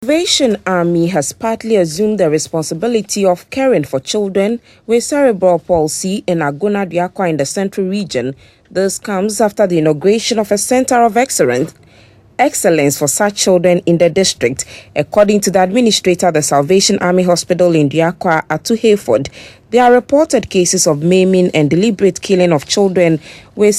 Salvation Army has partly assumed the responsibility of caring for children with cerebral palsy in Agona-Diakwa in the Central Region. This comes after the inauguration of a Center of Excellence for such children in the district. According to the administrator of the Salvation Army Hospital in Diakwa, Atu Hayford, there are reported cases of maiming and deliberate killing of children with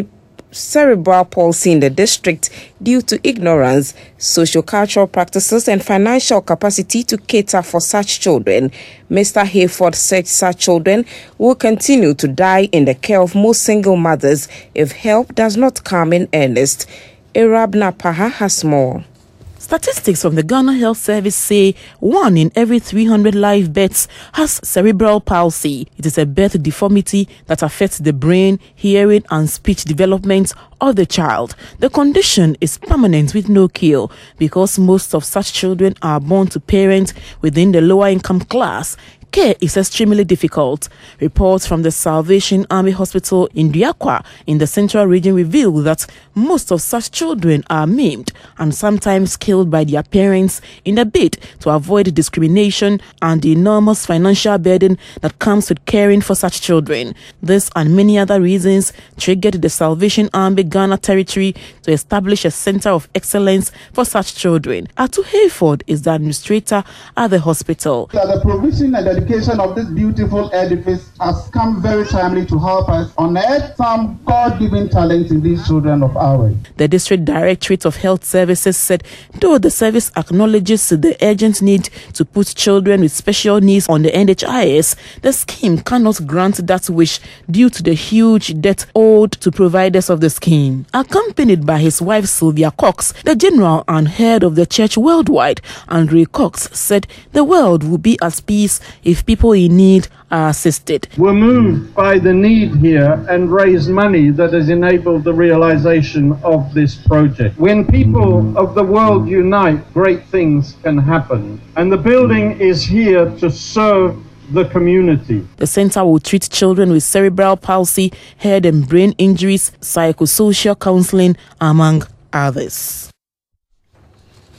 cerebral palsy in the district due to ignorance, socio-cultural practices and financial capacity to cater for such children. Mr. Hayford said such children will continue to die in the care of most single mothers if help does not come in earnest. Arabna Paha has more. Statistics from the Ghana Health Service say 1 in every 300 live births has cerebral palsy. It is a birth deformity that affects the brain, hearing and speech development of the child. The condition is permanent with no cure because most of such children are born to parents within the lower income class. Care is extremely difficult. Reports from the Salvation Army Hospital in Diakwa in the Central Region reveal that most of such children are maimed and sometimes killed by their parents in a bid to avoid discrimination and the enormous financial burden that comes with caring for such children. This and many other reasons triggered the Salvation Army Ghana territory to establish a Center of Excellence for such children. Atu Hayford is the administrator at the hospital. The provision and dedication of this beautiful edifice has come very timely to help us unearth some God-given talents in these children of ours. The District Directorate of Health Services said though the service acknowledges the urgent need to put children with special needs on the NHIS, the scheme cannot grant that wish due to the huge debt owed to providers of the scheme. Accompanied by his wife Sylvia Cox, the General and Head of the Church worldwide, Andre Cox, said the world will be at peace if people in need are assisted. We're moved by the need here and raise money that has enabled the realization of this project. When people of the world unite, great things can happen. And the building is here to serve the community. The center will treat children with cerebral palsy, head and brain injuries, psychosocial counseling, among others.